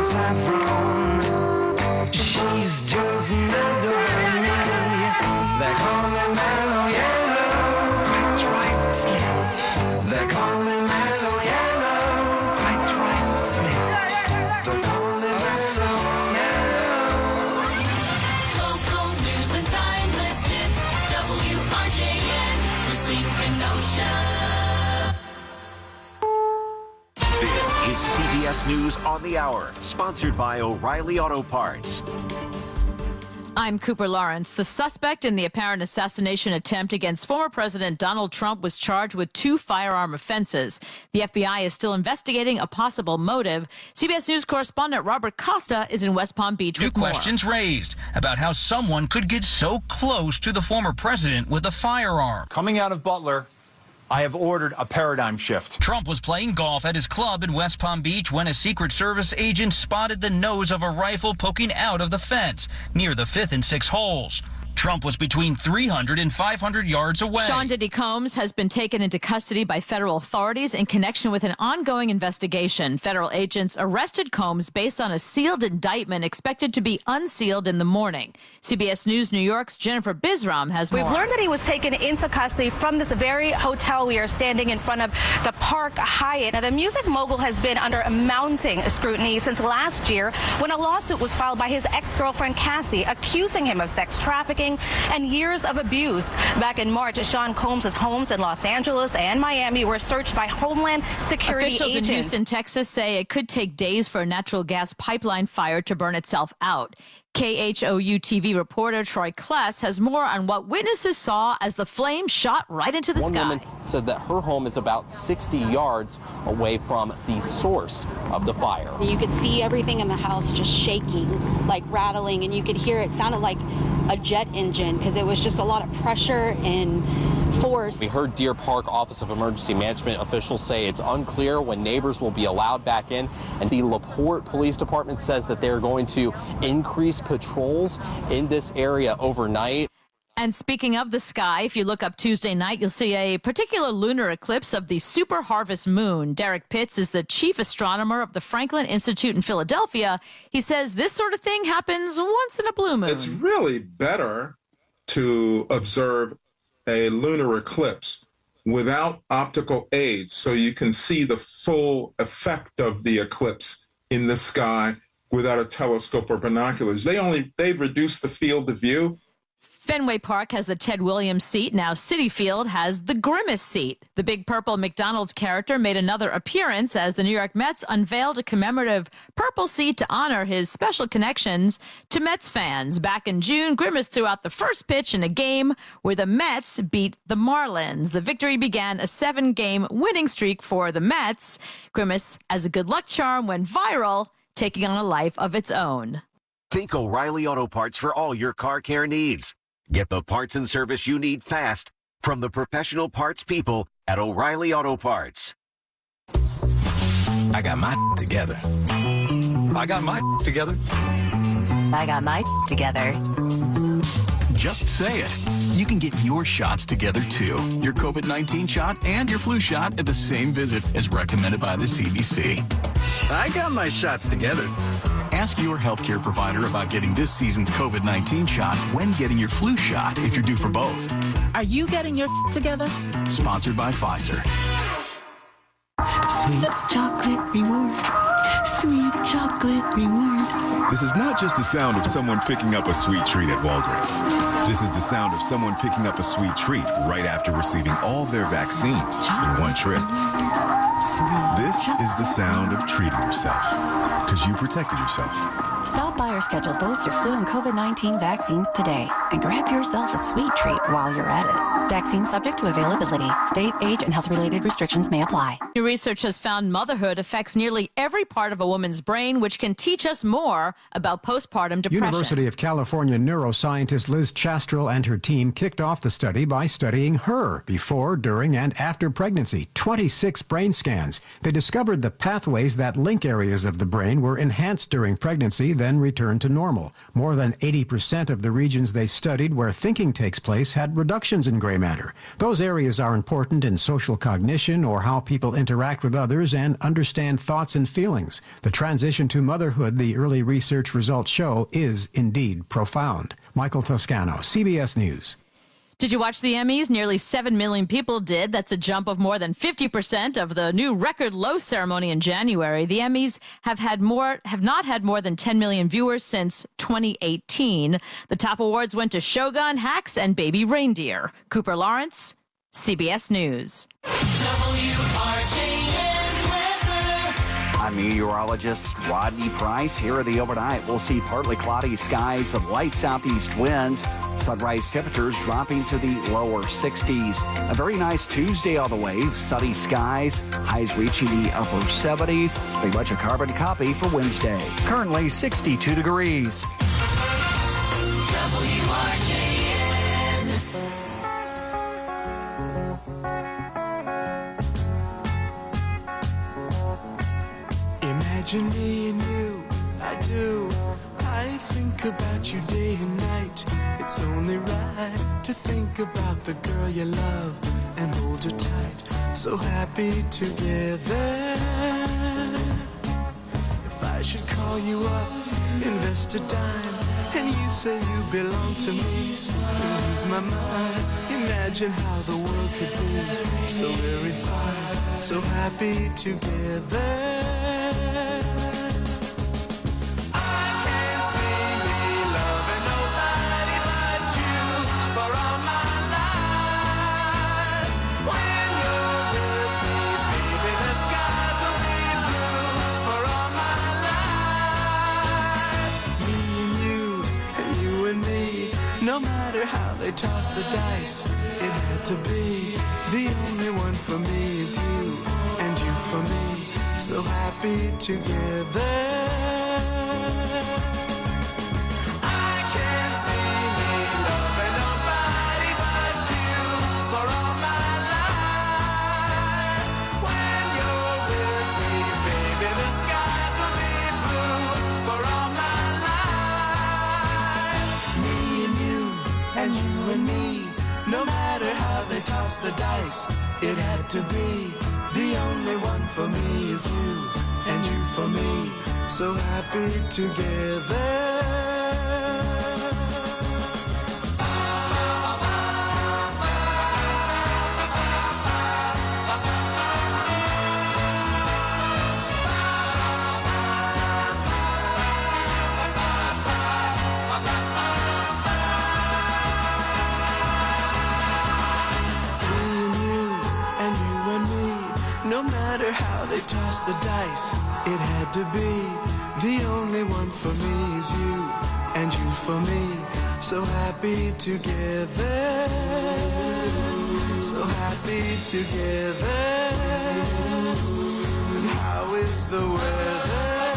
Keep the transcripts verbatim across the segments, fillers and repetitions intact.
a saffron. She's just mad over me. They call me Mellow Yellow. Right, right, slip. They call me Mellow Yellow. Right, right, slip. They call me Mellow Yellow. Local news and timeless hits. W R J N, Racine Kenosha. This is C B S News on the Hour, sponsored by O'Reilly Auto Parts. I'm Cooper Lawrence. The suspect in the apparent assassination attempt against former President Donald Trump was charged with two firearm offenses. The F B I is still investigating a possible motive. C B S News correspondent Robert Costa is in West Palm Beach New with more. questions raised about how someone could get so close to the former president with a firearm. Coming out of Butler, I have ordered a paradigm shift. Trump was playing golf at his club in West Palm Beach when a Secret Service agent spotted the nose of a rifle poking out of the fence near the fifth and sixth holes. Trump was between three hundred and five hundred yards away. Sean Diddy Combs has been taken into custody by federal authorities in connection with an ongoing investigation. Federal agents arrested Combs based on a sealed indictment expected to be unsealed in the morning. C B S News New York's Jennifer Bizram has more. We've learned that he was taken into custody from this very hotel. We are standing in front of the Park Hyatt. Now, the music mogul has been under mounting scrutiny since last year when a lawsuit was filed by his ex-girlfriend Cassie accusing him of sex trafficking and years of abuse. Back in March, Sean Combs' homes in Los Angeles and Miami were searched by Homeland Security Officials agents. in Houston, Texas say it could take days for a natural gas pipeline fire to burn itself out. K H O U T V reporter Troy Kless has more on what witnesses saw as the flame shot right into the One sky. woman said that her home is about sixty yards away from the source of the fire. You could see everything in the house just shaking, like rattling, and you could hear it sounded like a jet engine because it was just a lot of pressure and force. We heard Deer Park Office of Emergency Management officials say it's unclear when neighbors will be allowed back in, and the LaPorte Police Department says that they're going to increase patrols in this area overnight. And speaking of the sky, if you look up Tuesday night, you'll see a particular lunar eclipse of the super harvest moon. Derek Pitts is the chief astronomer of the Franklin Institute in Philadelphia. He says this sort of thing happens once in a blue moon. It's really better to observe a lunar eclipse without optical aids so you can see the full effect of the eclipse in the sky without a telescope or binoculars. They only, they've reduced the field of view. Fenway Park has the Ted Williams seat. Now Citi Field has the Grimace seat. The Big Purple McDonald's character made another appearance as the New York Mets unveiled a commemorative purple seat to honor his special connections to Mets fans. Back in June, Grimace threw out the first pitch in a game where the Mets beat the Marlins. The victory began a seven-game winning streak for the Mets. Grimace, as a good luck charm, went viral, taking on a life of its own. Think O'Reilly Auto Parts for all your car care needs. Get the parts and service you need fast from the professional parts people at O'Reilly Auto Parts. I got my together. I got my together. I got my together. Just say it. You can get your shots together, too. Your COVID nineteen shot and your flu shot at the same visit as recommended by the C D C. I got my shots together. Ask your healthcare provider about getting this season's COVID nineteen shot when getting your flu shot if you're due for both. Are you getting your together? Sponsored by Pfizer. Sweet chocolate reward. Sweet chocolate reward. This is not just the sound of someone picking up a sweet treat at Walgreens. This is the sound of someone picking up a sweet treat right after receiving all their vaccines in one trip. This is the sound of treating yourself, because you protected yourself. Stop by or schedule both your flu and COVID nineteen vaccines today and grab yourself a sweet treat while you're at it. Vaccine subject to availability. State, age, and health-related restrictions may apply. New research has found motherhood affects nearly every part of a woman's brain, which can teach us more about postpartum depression. University of California neuroscientist Liz Chastrell and her team kicked off the study by studying her before, during, and after pregnancy. twenty-six brain scans. They discovered the pathways that link areas of the brain were enhanced during pregnancy, then returned to normal. More than eighty percent of the regions they studied where thinking takes place had reductions in gray manner. Those areas are important in social cognition or how people interact with others and understand thoughts and feelings. The transition to motherhood, the early research results show, is indeed profound. Michael Toscano, C B S News. Did you watch the Emmys? Nearly seven million people did. That's a jump of more than fifty percent of the new record low ceremony in January. The Emmys have had more, have not had more than ten million viewers since twenty eighteen. The top awards went to Shogun, Hacks, and Baby Reindeer. Cooper Lawrence, C B S News. W R J N weather. I'm meteorologist Rodney Price. Here are the overnight. We'll see partly cloudy skies and light southeast winds. Sunrise temperatures dropping to the lower sixties. A very nice Tuesday on the way. Sunny skies, highs reaching the upper seventies. Pretty much a carbon copy for Wednesday. Currently sixty-two degrees. W R J N. Imagine me and you, I do. I think about you day and night. It's only right to think about the girl you love and hold her tight. So happy together. If I should call you up, invest a dime, and you say you belong to me, lose my mind. Imagine how the world could be so very fine, so happy together. No matter how they toss the dice, it had to be. The only one for me is you, and you for me, so happy together. I can't see me loving nobody but you for all my life. When you're with me, baby, the skies will be blue for all my life. Me and you, and you and me, no matter how they toss the dice, it had to be. The only one for me is you, and you for me, so happy together. No matter how they toss the dice, it had to be. The only one for me is you, and you for me, so happy together. So happy together. And how is the weather?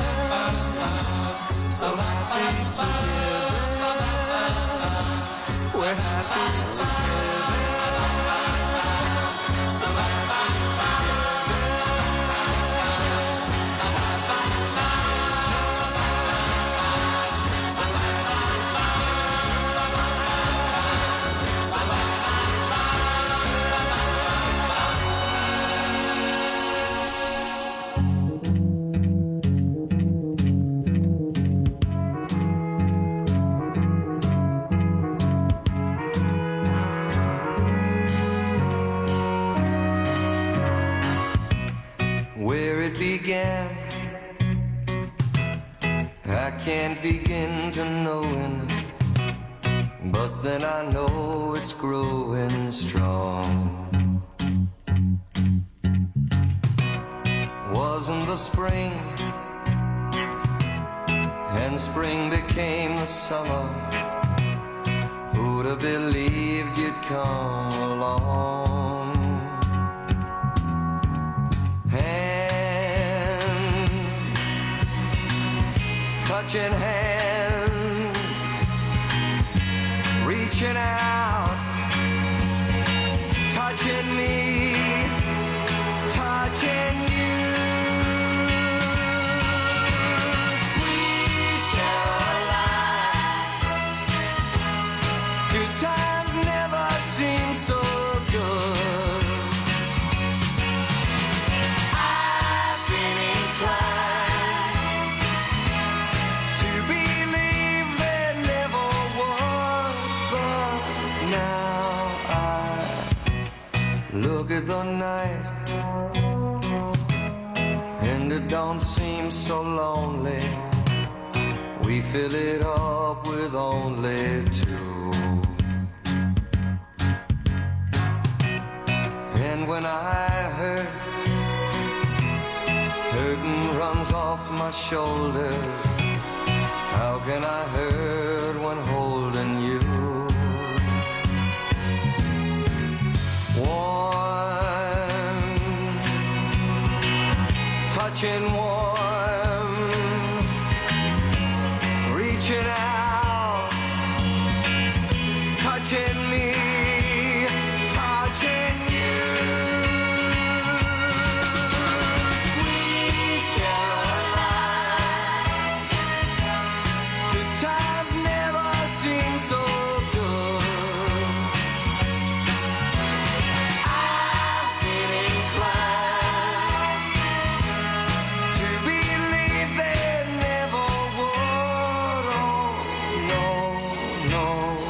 So happy together. We're happy together. So happy together. Began, I can't begin to knowing, but then I know it's growing strong. Wasn't the spring, and spring became the summer. Who'd have believed you'd come along? Touching hands, reaching out, touching me, touching you. Sweet Caroline, good times never seem so it don't seem so lonely. We fill it up with only two. And when I hurt, hurting runs off my shoulders. How can I hurt when holding you? Warm, touching warm, reaching out, touching me, touching you. Sweet Caroline, good times never seem so good. I've been inclined to believe they never would. Oh, no, no.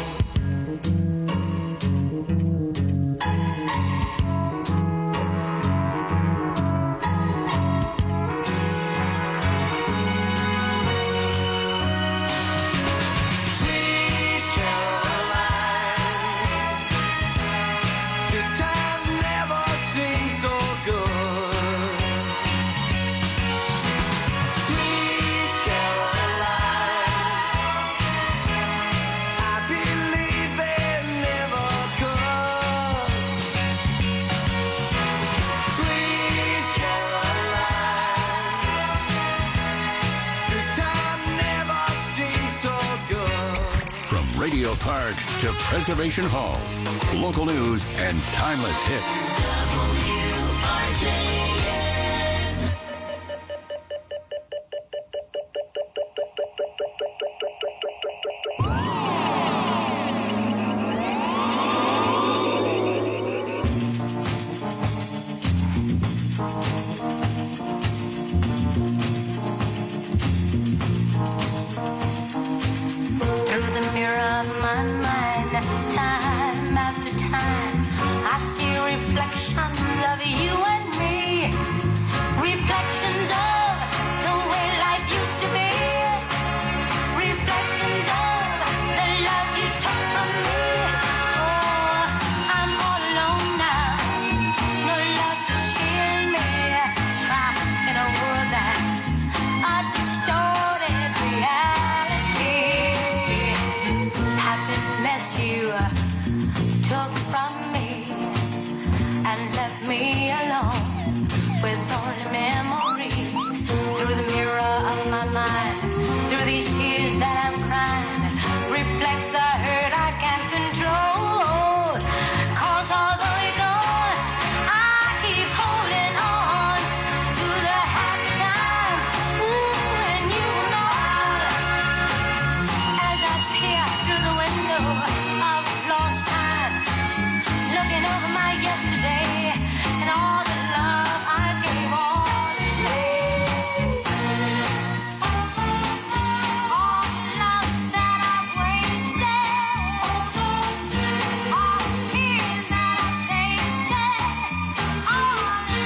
Sweet Caroline, good times never seem so good. Sweet Caroline, I believe they never could. Sweet Caroline, good time never seems so good. From Radio Park to Preservation Hall, local news and timeless hits. Through the mirror of my mind, time after time, I see reflections of you and me. Reflections of the way life used to be. Reflections of the love you took from me. Oh, I'm all alone now. No love to shield me. Trapped in a world that's a distorted reality. Happiness you took from me and left me alone with only memories. Through the mirror of my mind, through these tears that I'm crying, reflects the hurt I can't control. 'Cause although you're gone, I keep holding on to the happy time. Ooh, when you were mine. As I peer through the window of lost time, looking over my yesterday and all the love I gave all the day. All the love that I've wasted, all the tears that I've tasted, all the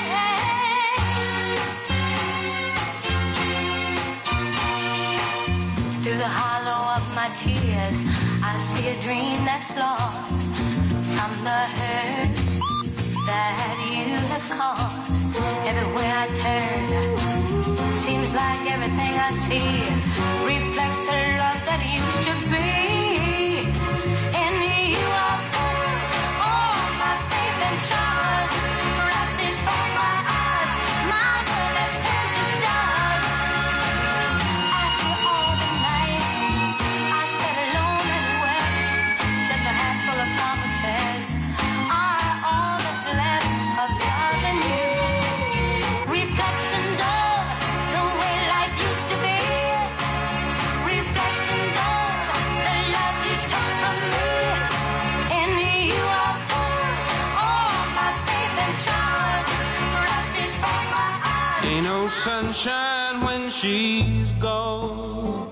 pain. Through the hollow of my tears, I see a dream that's lost from the hurt that you have caused. Everywhere I turn, seems like everything I see reflects the love that used to be. In you I put all my faith and trust, wrapped before my eyes. My world has turned to dust. After all the nights I sat alone and wept, just a handful of promises are all that's left of loving you. Reflections of the way life used to be. Reflections of the love you took from me. In you I put all my faith and trust, wrapped before my eyes. Ain't no sunshine when she's gone.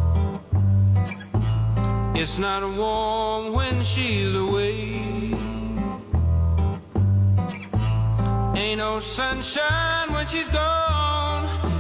It's not warm when she's away. Ain't no sunshine when she's gone.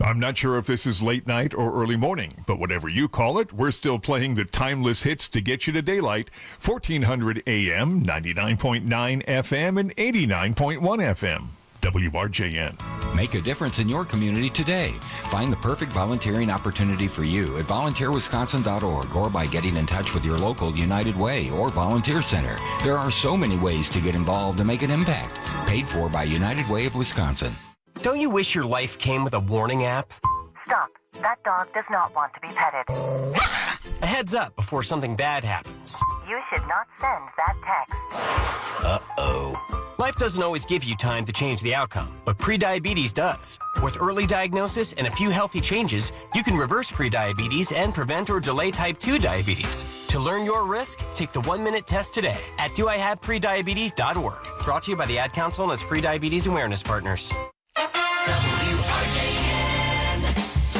I'm not sure if this is late night or early morning, but whatever you call it, we're still playing the timeless hits to get you to daylight. fourteen hundred A M, ninety-nine point nine F M, and eighty-nine point one F M. W R J N. Make a difference in your community today. Find the perfect volunteering opportunity for you at volunteer wisconsin dot org or by getting in touch with your local United Way or Volunteer Center. There are so many ways to get involved and make an impact. Paid for by United Way of Wisconsin. Don't you wish your life came with a warning app? Stop. That dog does not want to be petted. A heads up before something bad happens. You should not send that text. Uh-oh. Life doesn't always give you time to change the outcome, but prediabetes does. With early diagnosis and a few healthy changes, you can reverse prediabetes and prevent or delay type two diabetes. To learn your risk, take the one-minute test today at do I have prediabetes dot org. Brought to you by the Ad Council and its prediabetes awareness partners. W R J N.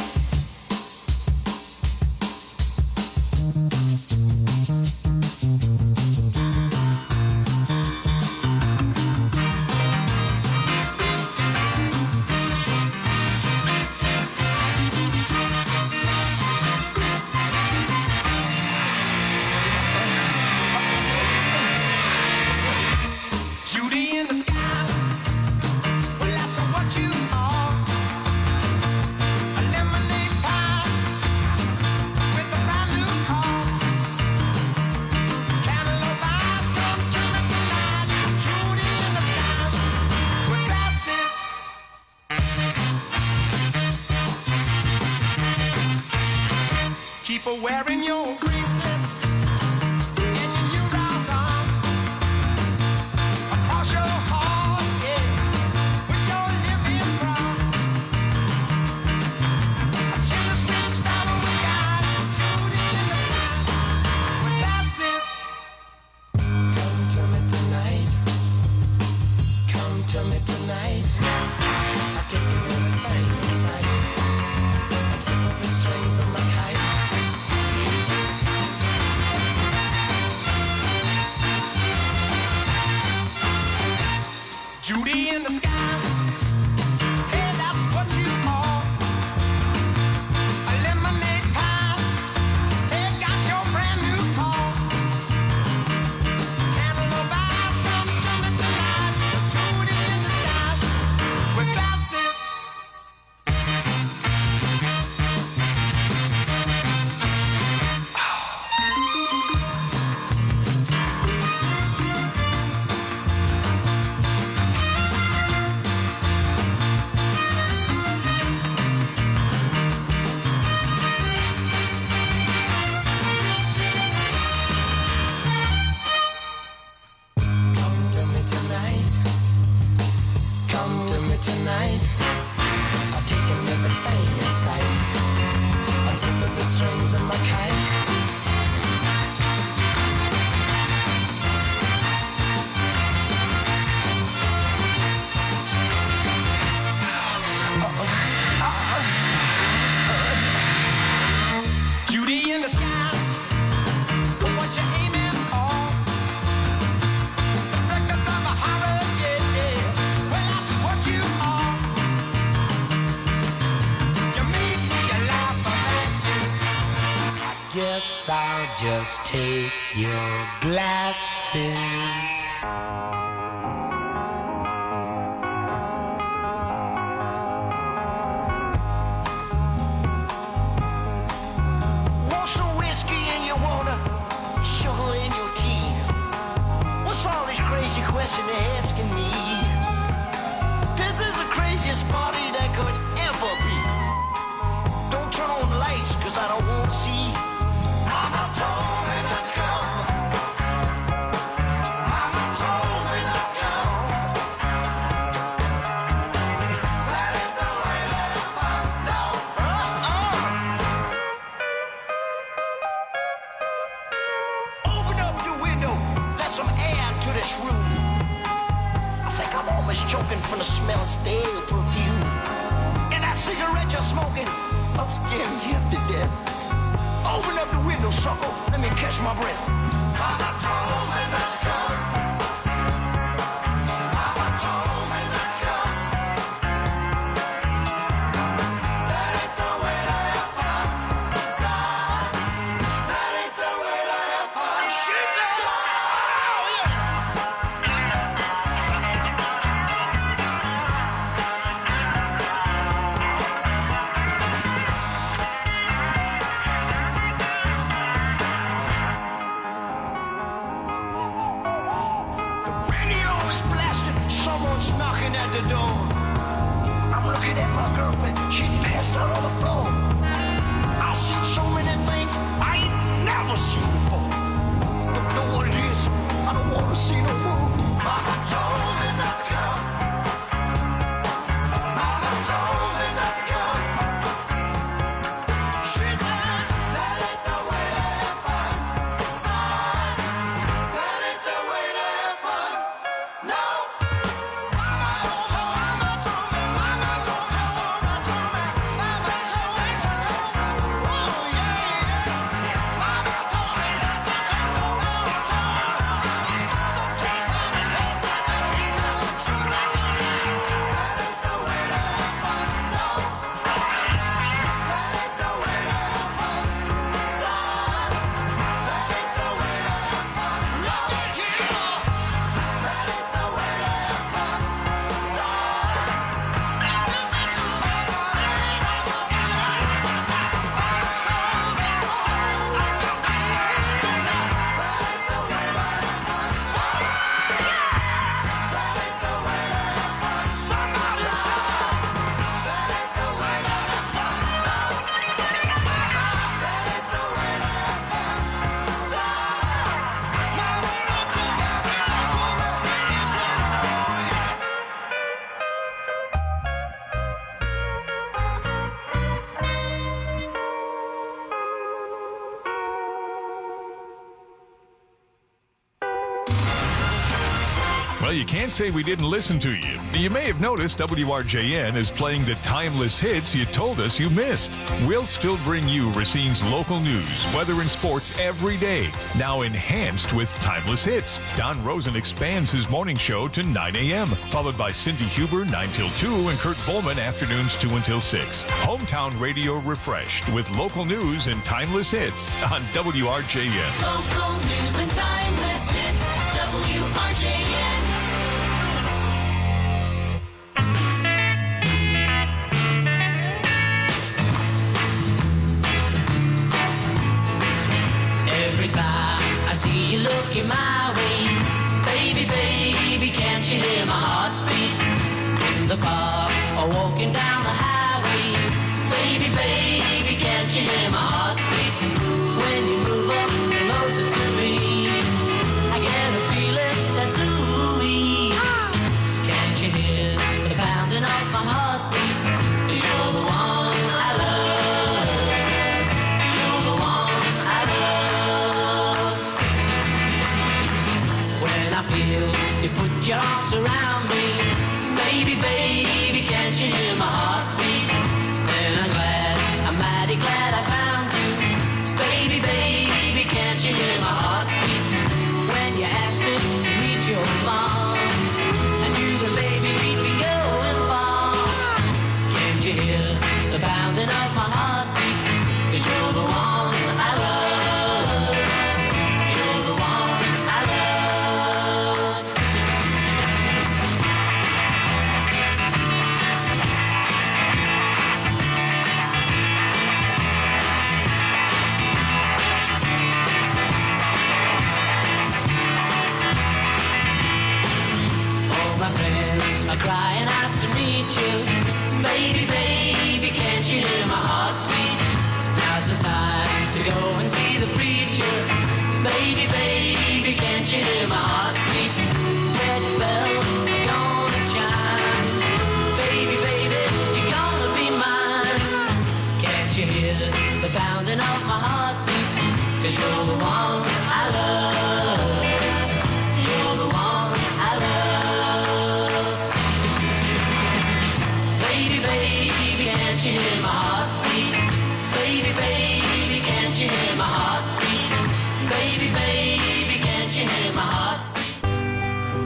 Judy in the sky. Well, that's what you are. A lemonade pie with a brand new car. Cantaloupe eyes come to me tonight. Judy in the sky with glasses. Keep her wearing your bracelets and your new round arm. Across your heart, yeah, with your living brown. A chimney sweet sparrow the guy, Judy in the sky with glasses. Come to me tonight. Come to me tonight. I've taken everything in sight. I'm sick of the strings of my kite. Judy in the sky. Hey, that's what you are. A lemonade pie. Hey, got your brand new car. Cantaloupe eyes come to me tonight. Judy in the sky with glasses. Come to me tonight. Come to me tonight. I've taken everything in sight. Unzip the strings of my kite. Judy in the sky. What you aiming for? The seconds of a horror, yeah, yeah. Well, that's what you are. You make me laugh about you. I guess I'll just take your glasses. Want some whiskey in your water, sugar in your tea? What's all this crazy question they're asking me? This is the craziest party that could ever be. Don't turn on the lights, cause I don't want to see. Mama told me not to come. Mama told me not to come. That ain't the way to find out. Uh-uh. Open up your window, let some air into this room. I think I'm almost choking from the smell of stale perfume. And that cigarette you're smoking, I'll scare you to death. Open up the window, sucker, let me catch my breath. Mama told me not to come. Mama told me not to come. door. I'm looking at my girlfriend, she passed out on the floor. I've seen so many things I ain't never seen before. Don't know what it is, I don't want to see no more. Mama told me not to go. Mama told me not to go. She said that ain't the way to have fun. Son, that ain't the way to have fun. No. Mama told me, mama told me, mama told me, mama told me, mama told me, told me. Oh yeah, yeah. Mama told me not to go. Mama told me, mama told me, mama told me, should I know that ain't the way to have fun? No. That ain't the way to have fun. Son, that ain't the way to have fun. No, yeah. That ain't the way to have fun. Son, listen to my body, listen to my Well, you can't say we didn't listen to you. You may have noticed W R J N is playing the timeless hits you told us you missed. We'll still bring you Racine's local news, weather, and sports every day, now enhanced with timeless hits. Don Rosen expands his morning show to nine a.m., followed by Cindy Huber nine till two and Kurt Bowman afternoons two until six. Hometown radio refreshed with local news and timeless hits on W R J N. Local news and timeless hits. W R J N. Every time I see you looking my way, baby, baby, can't you hear my heartbeat? In the park or walking down the highway, baby, baby, can't you hear my heartbeat? When you move up closer to me, I get a feeling that's ooey. Can't you hear the pounding of my heartbeat? 'Cause you're the one I love. You're the one I love. When I feel you put your arms around me, baby, baby, can't you hear my heartbeat? Then I'm glad, I'm mighty glad I found you, baby, baby, can't you hear my heartbeat? When you asked me to meet your mom, I knew the baby we'd be going far. Can't you hear the pounding of my heartbeat? 'Cause you're the one I love. You're the one I love. All my friends are crying out to meet you, baby, baby, can't you hear my heartbeat? Now's the time to go and see the preacher, baby, baby, can't you hear my heartbeat? Wedding bells are gonna chime, baby, baby, you're gonna be mine. Can't you hear the pounding of my heartbeat? 'Cause you're the one I love. You're the one I love. Baby, baby, can't you hear my heartbeat? Baby, baby, can't you hear my heartbeat? Baby, baby, can't you hear my heartbeat?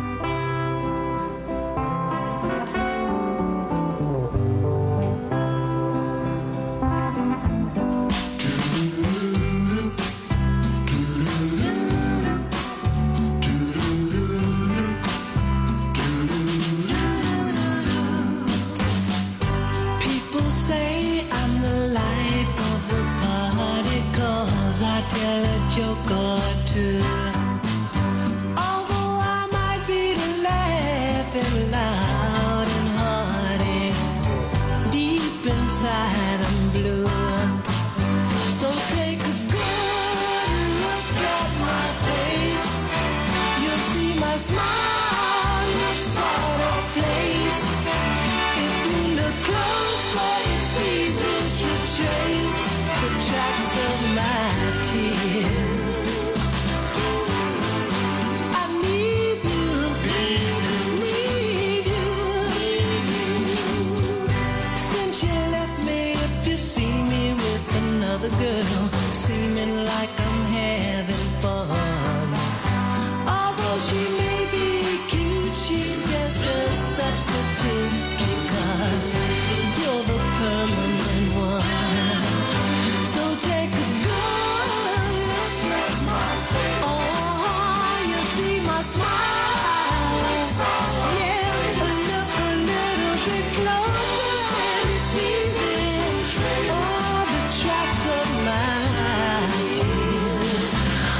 People say I'm the life of the party 'cause I tell a joke or two. Although I might be laughing loud and inside I'm blue. So take a good look at my face. You'll see my smile looks sort of place. If you look closer, it's easy to trace the tracks of my tears. I need you, need you. Since you left me, if you see me with another girl, seeming like I'm having fun. Although she may be cute, she's just a substitute, because you're the permanent one. So take a good look at my face. Oh, you see my smile. Yeah, look a little bit closer and it's easy. All the tracks of my tears.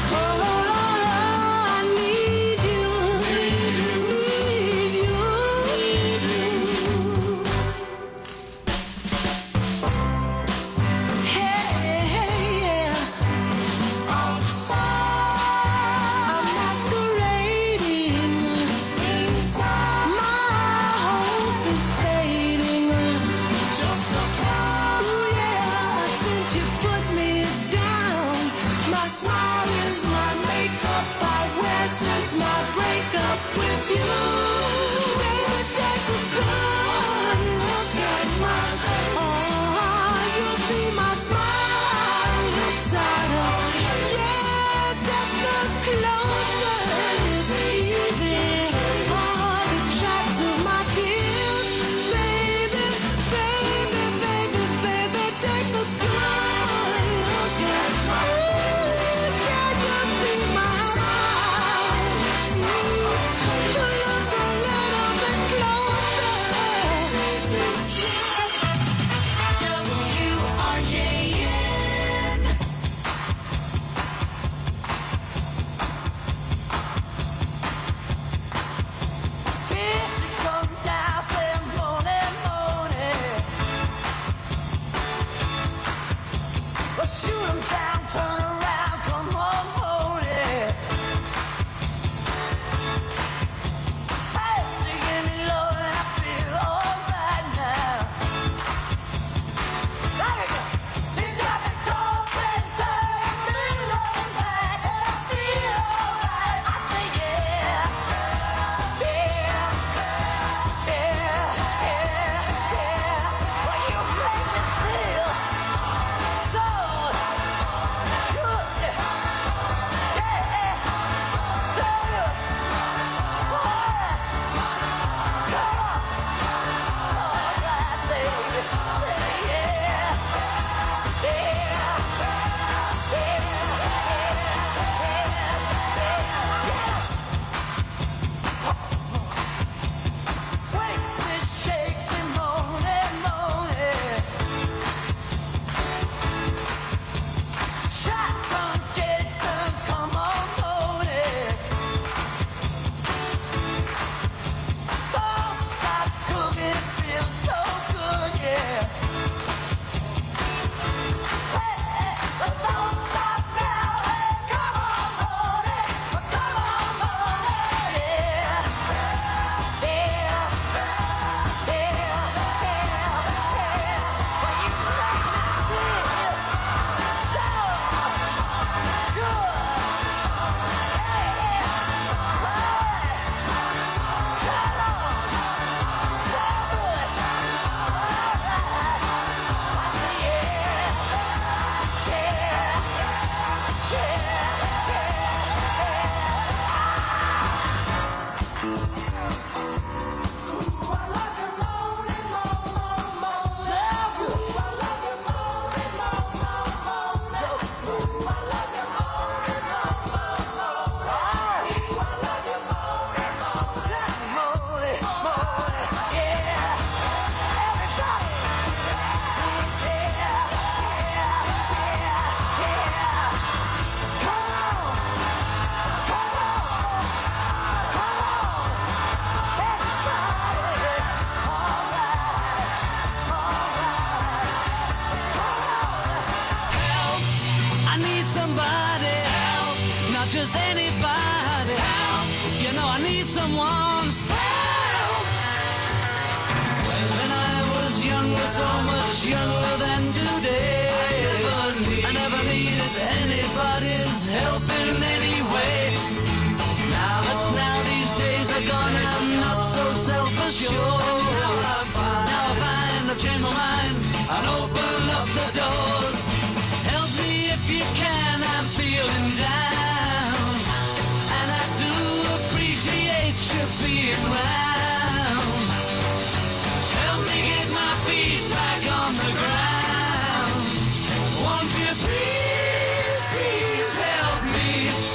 much younger than today. I never needed anybody's help in any way. Now, but now these days are gone, I'm not so self-assured. Now I find, now I find I've changed my mind and open up the doors. Help me if you can, I'm feeling down, and I do appreciate you being round. Help me get my feet back on the ground. Won't you please, please help me?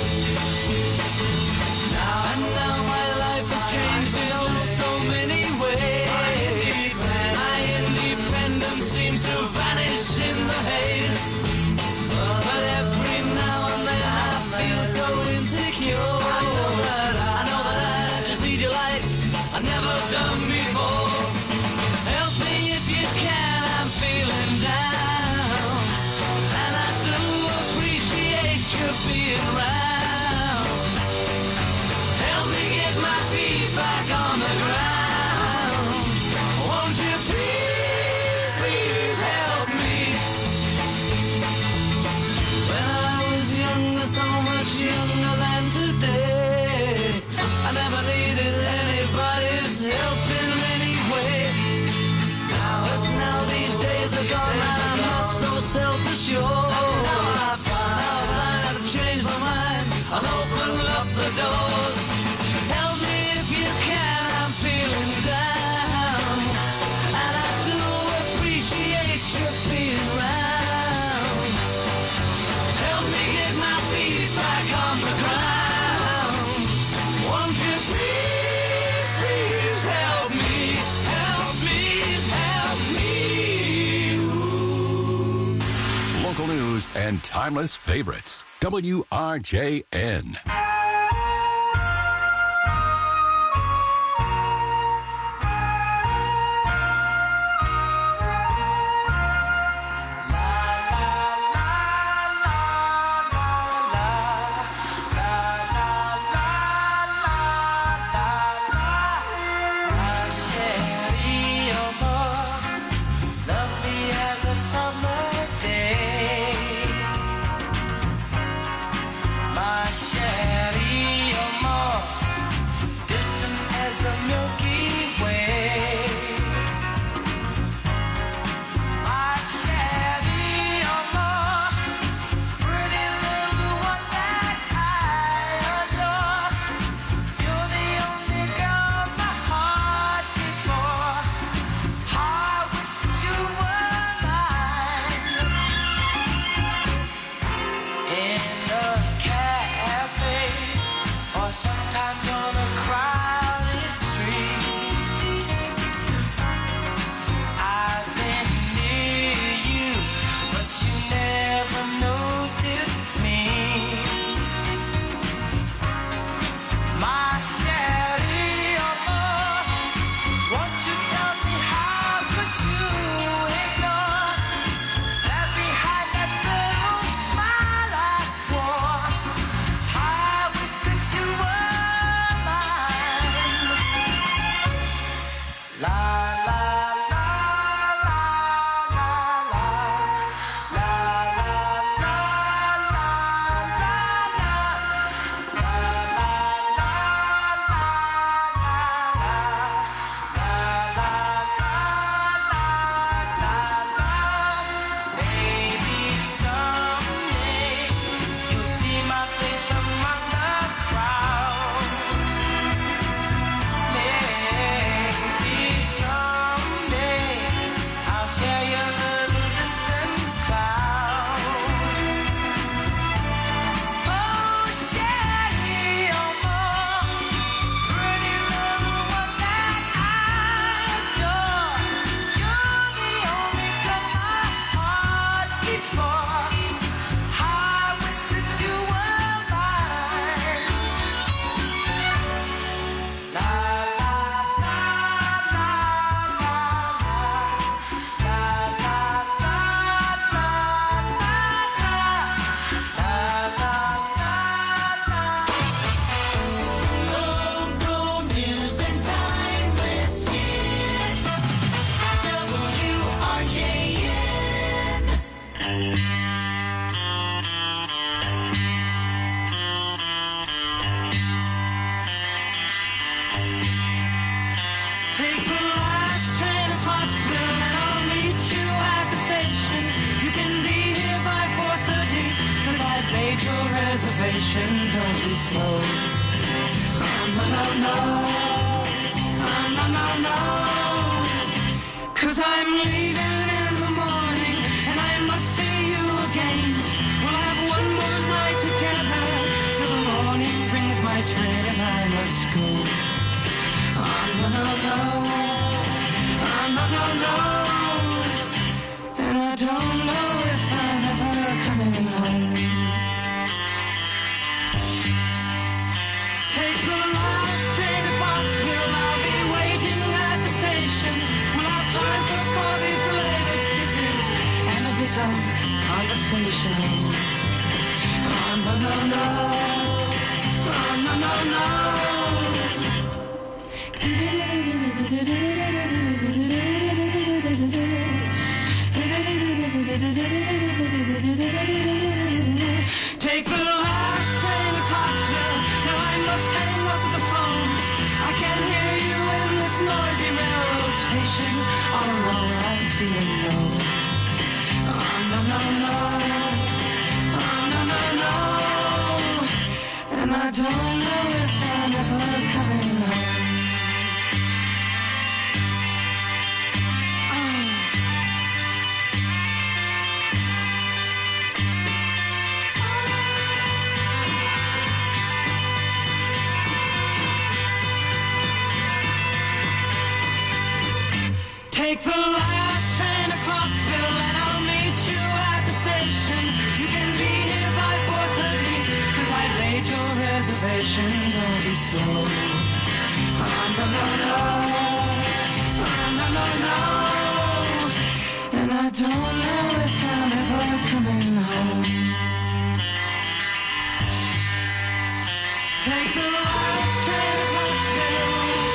Now and now my life has changed in oh so many ways. My independence seems to vanish in the haze. But every now and then I feel so insecure. I know that I, I know that I just need you like I've never done before. Help me if you can, I'm feeling down, and I do appreciate you being round. Help me get my feet back on the ground. Won't you please, please help me? When I was younger, so much younger than today, I never needed anybody's help in any way. Now, but now these days are gone, I'm not so self-assured. Now I find, now I find I've changed my mind, I'll open up the doors. Help me if you can, I'm feeling down, and I do appreciate you being round. Help me get my feet back on the ground. Won't you please, please help me, help me, help me. Local news and timeless favorites. W R J N. My chérie, amor, lovely as a summer day. My chérie, amor, distant as the Milky Way. My chérie, amor, pretty little one that I adore. You're the only girl my heart beats for. I wish that you were mine. In a cafe, or sometimes on a crowded street, I've been near you, but you never noticed me. My chérie, amor, won't you tell me how could you ignore that behind that little smile I wore? I wish that you were mine. La la la la la la la la la Maybe someday you'll see my face among the crowd. Maybe someday I'll share your little distant cloud. Oh, chérie, amor, pretty little one that I adore. You're the only girl my heart beats for. I wish that you were mine. La la la la la la la la reservation, don't be slow. Oh, no, no, no. Oh, no, no, no. 'Cause I'm leaving in the morning and I must see you again. We'll have one more night together till the morning brings my train and I must go. Oh, no, no, no. Oh, no, no, no. And I don't know if I'm ever coming home. Take the last train to Foxville. I'll be waiting at the station. We'll have time for coffee, flavoured kisses, and a bit of conversation. Oh, no, no, no. Oh, no, no, no. Take the last train to Clarksville. Now I must hang up the phone. I can't hear you in this noisy railroad station. All alone I'm feeling low. Oh, no, no, no. Oh, no, no, no. And I don't know if I'm ever coming home. Take the last train to Clarksville and I'll meet you at the station. You can be here by four thirty, 'cause I've made your reservation. Don't be slow. Oh, no, no, no. Oh, no, no, no. And I don't know if I'm ever coming home. Take the last train to Clarksville.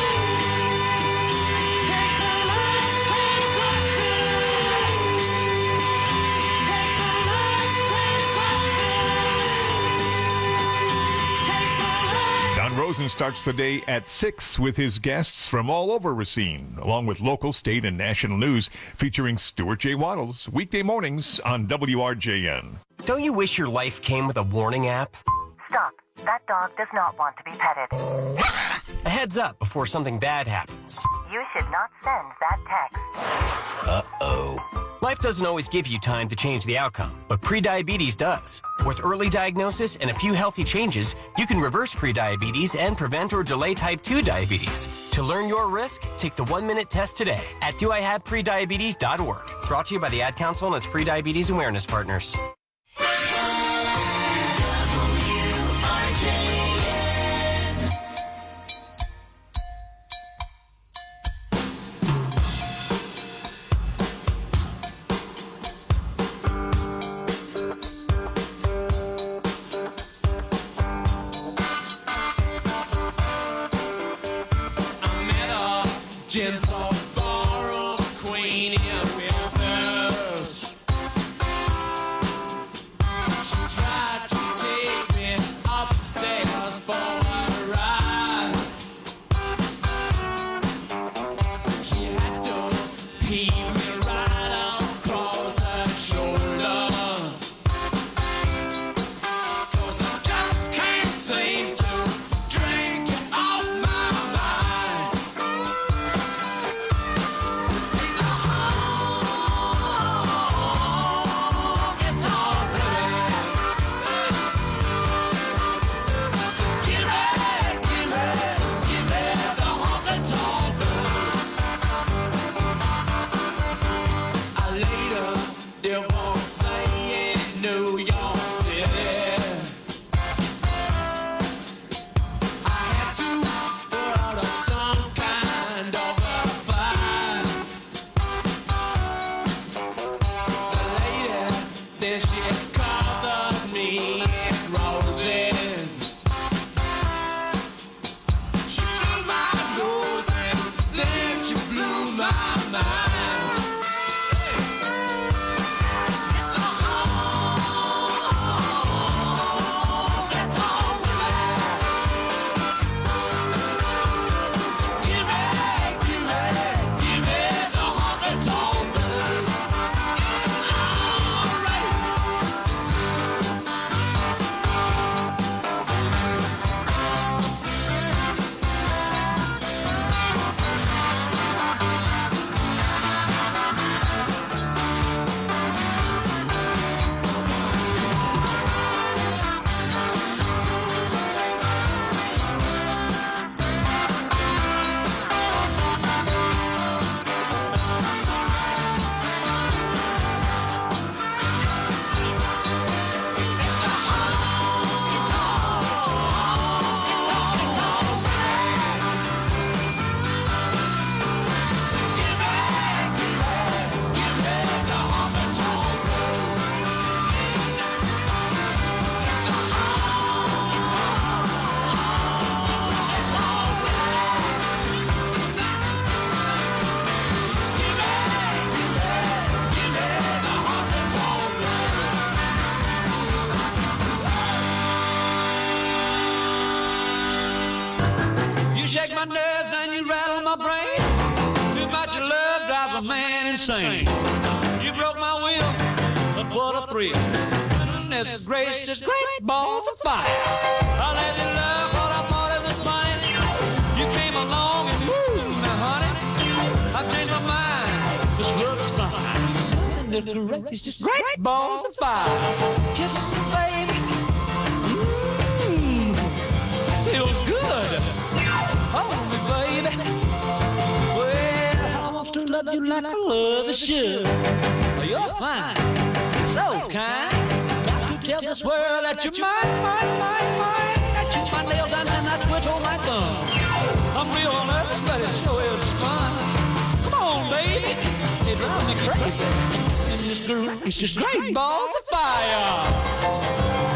Don Rosen starts the day at six with his guests from all over Racine, along with local, state, and national news featuring Stuart J. Waddles, weekday mornings on W R J N. Don't you wish your life came with a warning app? Stop. That dog does not want to be petted. A heads up before something bad happens. You should not send that text. Uh-oh. Life doesn't always give you time to change the outcome, but prediabetes does. With early diagnosis and a few healthy changes, you can reverse prediabetes and prevent or delay type two diabetes. To learn your risk, take the one-minute test today at do I have prediabetes dot org. Brought to you by the Ad Council and its prediabetes awareness partners. Gents all borrow queen in Memphis. She tried to take me upstairs for a ride. She had to heave me right across her shoulder. 'Cause I just can't seem to drink it off my mind. my nerves and you rattle my brain. Too much love drives a man insane. You broke my will, but what a thrill. Goodness gracious, great balls of fire. I let you love what I thought it was funny. You came along and woo, now honey, I've changed my mind. This love is fine. Goodness gracious, great balls of fire. Kisses, baby. Mmm, feels good. Hold me, baby. Well, I want to love you like I love a should. You're fine, so kind. Tell this world that you're mine, mine, mine, mine. That you my nail down and I twiddle my thumb. I'm real nervous, but it sure is fun. Come on, baby, it drives me crazy. And this groove is just great balls of fire.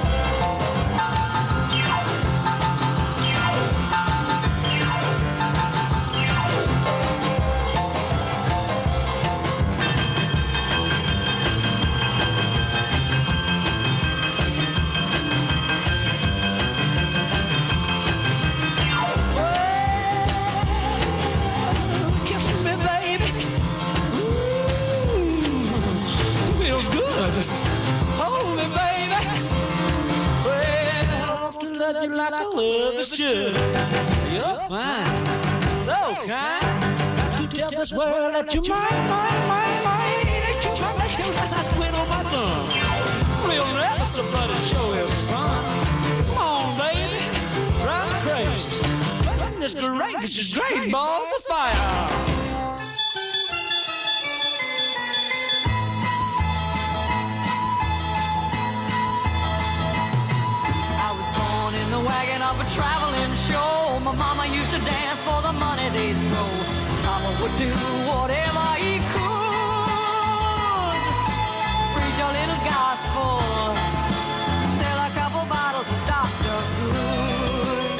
Hold me, baby. Well, I want to love you like I love is should. You're fine, so kind. Got to tell this world that you're mine, mine, mine, mine. That you my nail and I twiddle my thumb. Real nervous, but it sure is fun. Come on, baby, drive me crazy. Goodness gracious, great balls of fire. The wagon of a traveling show. My mama used to dance for the money they'd throw. Papa would do whatever he could. Preach a little gospel, sell a couple bottles of Doctor Good.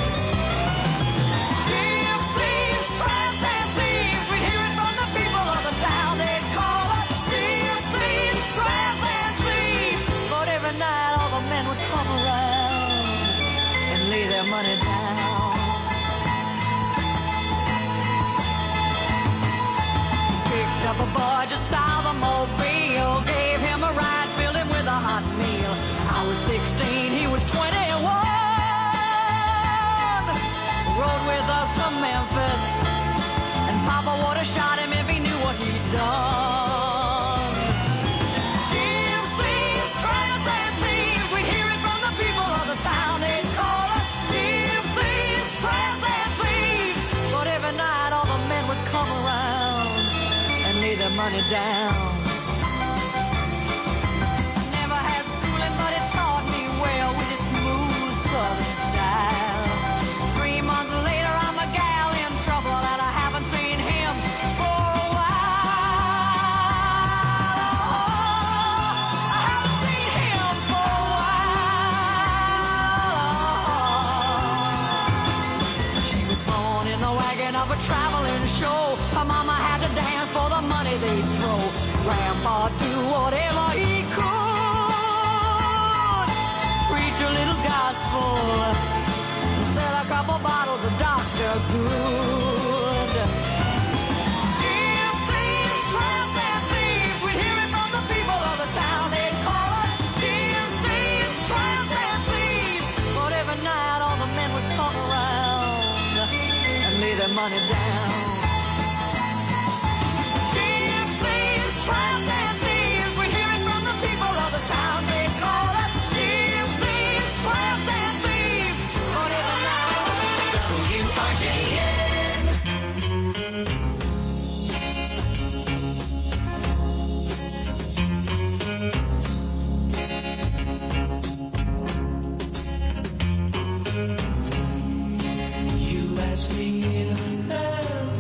Gypsies, tramps, and thieves, we'd hear it from the people of the town. They'd call us gypsies, tramps, and thieves. But every night all the men would come around, lay their money down. Picked up a boy just south of Mobile, gave him a ride, filled him with a hot meal. I was sixteen, he was twenty-one. Rode with us to Memphis, and Papa would have shot him if he knew what he'd done. Gypsies, tramps, and thieves, we'd hear it from the people of the town. They'd call night all the men would come around and lay their money down. I never had schooling, but it taught me well with its smooth southern style. Three months later I'm a gal in trouble and I haven't seen him for a while. Oh, I haven't seen him for a while. She was born in the wagon of a traveling show. Her mama had to dance for the money they'd throw. Grandpa do whatever he could. Preach a little gospel, sell a couple bottles of Doctor Good. Gypsies, tramps, and thieves, we'd hear it from the people of the town. They'd call us gypsies, tramps, and thieves. But every night all the men would come around and lay their money down. Gypsies, tramps, and thieves, we hear it from the people of the town. They call us gypsies, tramps, and thieves. But every night, W R J N. You ask me if there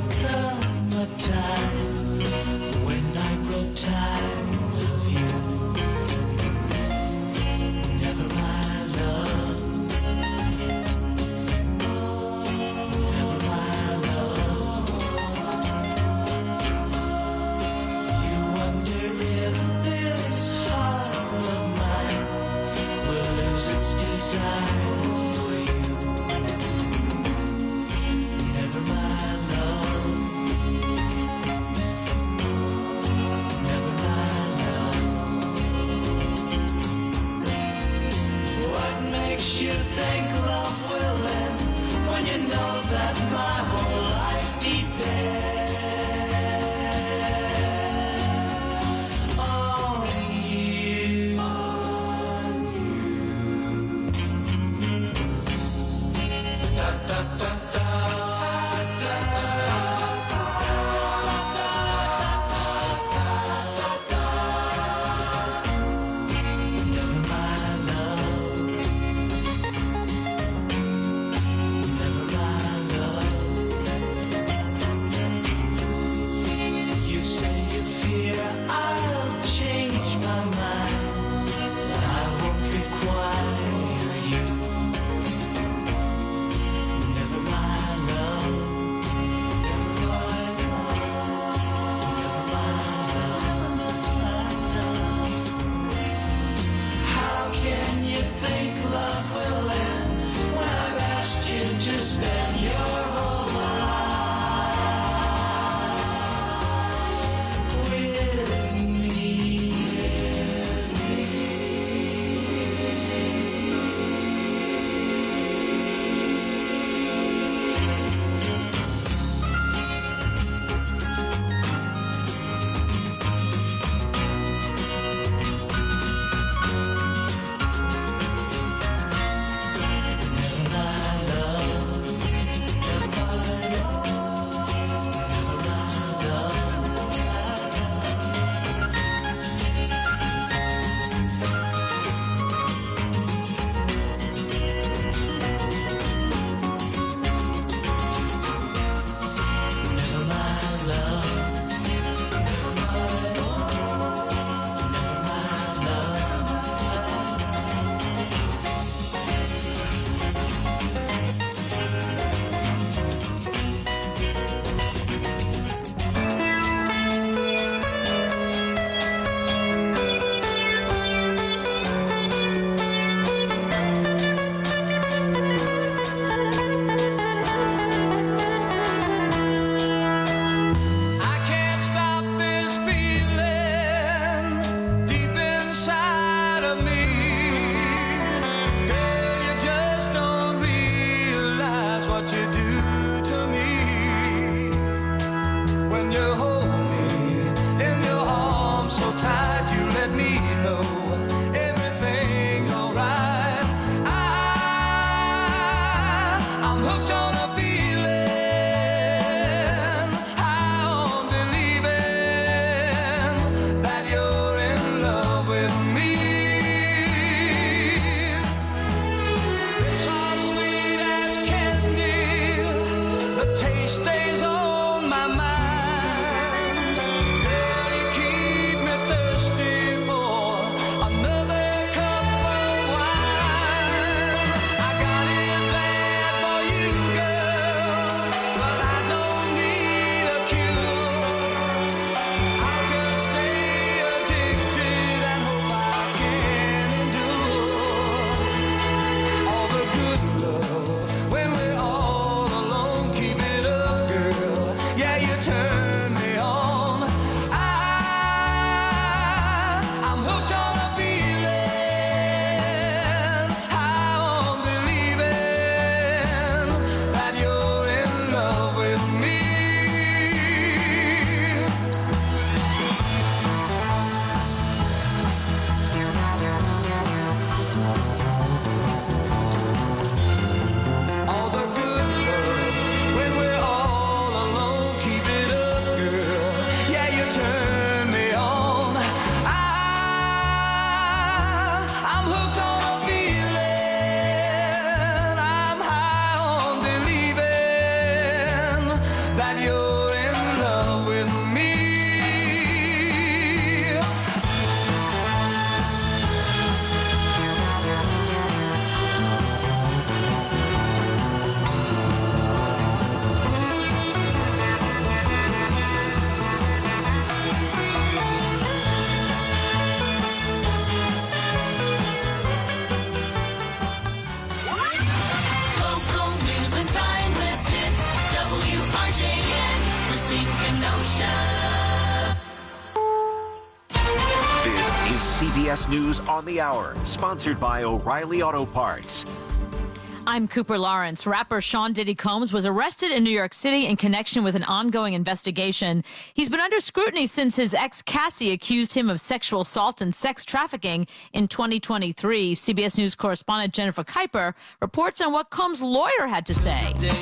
is C B S News on the Hour, sponsored by O'Reilly Auto Parts. I'm Cooper Lawrence. Rapper Sean Diddy Combs was arrested in New York City in connection with an ongoing investigation. He's been under scrutiny since his ex Cassie accused him of sexual assault and sex trafficking in twenty twenty-three. C B S News correspondent Jennifer Kuiper reports on what Combs' lawyer had to say.